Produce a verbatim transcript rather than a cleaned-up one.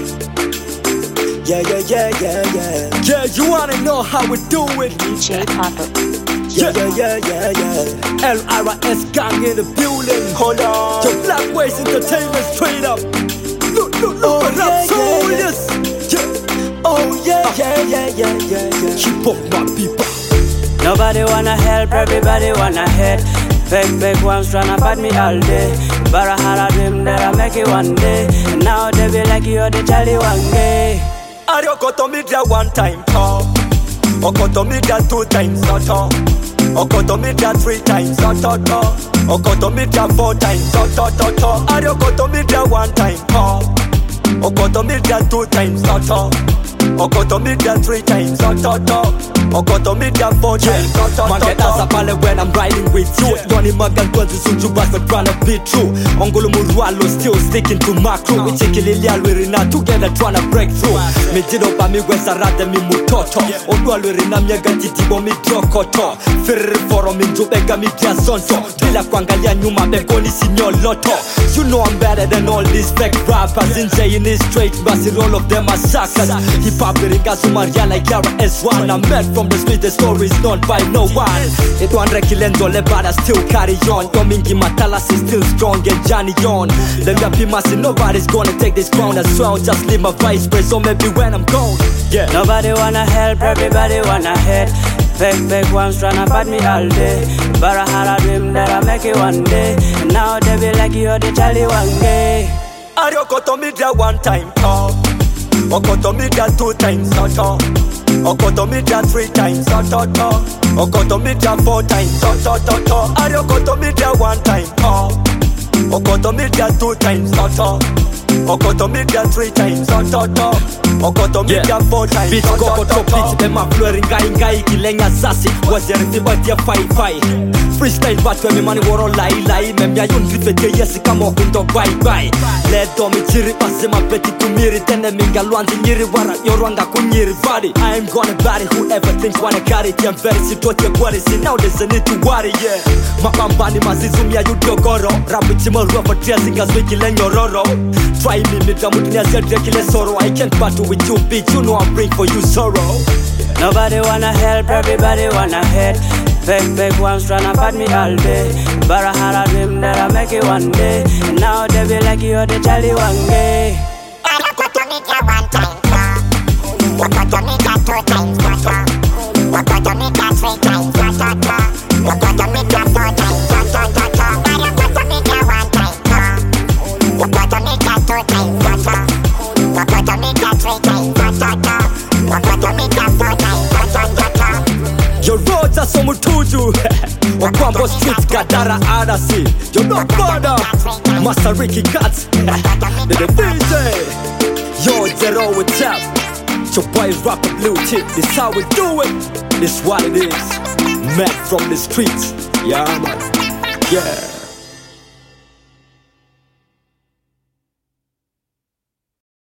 Yeah, yeah, yeah, yeah, yeah. Yeah, you wanna know how we do it? D J Papa. Yeah, yeah, yeah, yeah, yeah. L R S gang in the building. Hold on. The Black Ways Entertainment straight up. Look, look, look, Oh, what yeah, up, yeah, yeah. soldiers. Yeah. Oh, yeah, yeah, yeah, yeah, yeah, yeah. Keep up, my people. Nobody wanna help, everybody wanna hate. Fake, fake ones tryna fight me all day. But I had a dream that I make it one day. And now they be like you're the Charlie one day. Ariokoto media one time, talk. Okoto media two times, not talk. Okoto media three times, not talk. Okoto media four times, not talk, talk, talk. Ariokoto media one time, talk. Okoto media two times, not talk. Okoto media three times, not talk, talk. Okoto media four times, not talk, Man talk, get as a talk. pale when I'm riding with you. Yoni magan kwanzi sunju bas but tryna be true. Ongolo murualo still sticking to my crew. We take lili alwerina together tryna break through. Me dido pa mi wesa rade mi mutoto. Odu alwerina miega titibo mi drokoto. Firri foro mi njubega mi pia zonto. Bila kuangalia nyuma begoni sinyo loto. You know I'm better than all these fake rappers. In J is straight basi all of them are suckers. Hip hop irika sumaria like R S one. I'm met from the street, the story's known by no one. It one rekilenzo lebada still carry on. Yomingi Matalas is still strong and Johnny on. Let me be massive, nobody's gonna take this crown as well. Just leave my vice spread so maybe when I'm gone. Yeah. Nobody wanna help, everybody wanna hate. Fake, fake ones tryna fight me all day. But I had a dream that I make it one day. And now they be like you're the Charlie one day. Ariokoto media one time, talk. Okoto media two times, not talk. Okoto media three times, talk, talk, talk. Okoto media four times, talk, talk, talk, talk. Ariokoto media one time, talk. Okoto media two times, talk, talk. Okoto media three times, talk, talk, talk. Okoto media four times, Beat talk, koko talk, top talk, beat talk. Ema flooring ngai ngai kilenya sasi. Wazere tiba dia fai fai. Freestyle batwe mi mani woro lai lai. Memya yun rifete yesi kama hundo bye bye. Ledo mi chiri pase mapeti kumiri. Tene minga luanzi nyiri wara yorwanga kunyiri vadi. I am gonna body whoever thinks wanna carry it. I'm very situated what is it now there's a need to worry yeah. Mapambani mazizumi ya yudogoro. Rabu chima ruwa for tears ingas wiki lenyororo. Try me me dramuti ya zedre kile sorrow. I can't battle with you bitch you know I bring for you sorrow. Nobody wanna help, everybody wanna hate. Fake, fake ones tryna fight me all day. But I had a dream that I make it one day. And now they be like you're the Charlie one day. Okoto media one time, talk. Okoto media two times, talk, talk. Okoto media three times, talk, talk, talk. Okoto media four times, talk, talk, talk, talk. Okoto media one time, talk. Okoto media two times, talk, talk. Okoto media three times, talk, talk, talk. Okoto media four times, talk, talk, talk, talk. Your roads are so mutuju. Wakwambo streets gadara adasi. You're not bother. Master Ricky Cuts. The D J. Yo, Zero with Tap. Your boy rapper blue tip. This how we do it. This what it is. Mad from the streets. Yeah man. Yeah.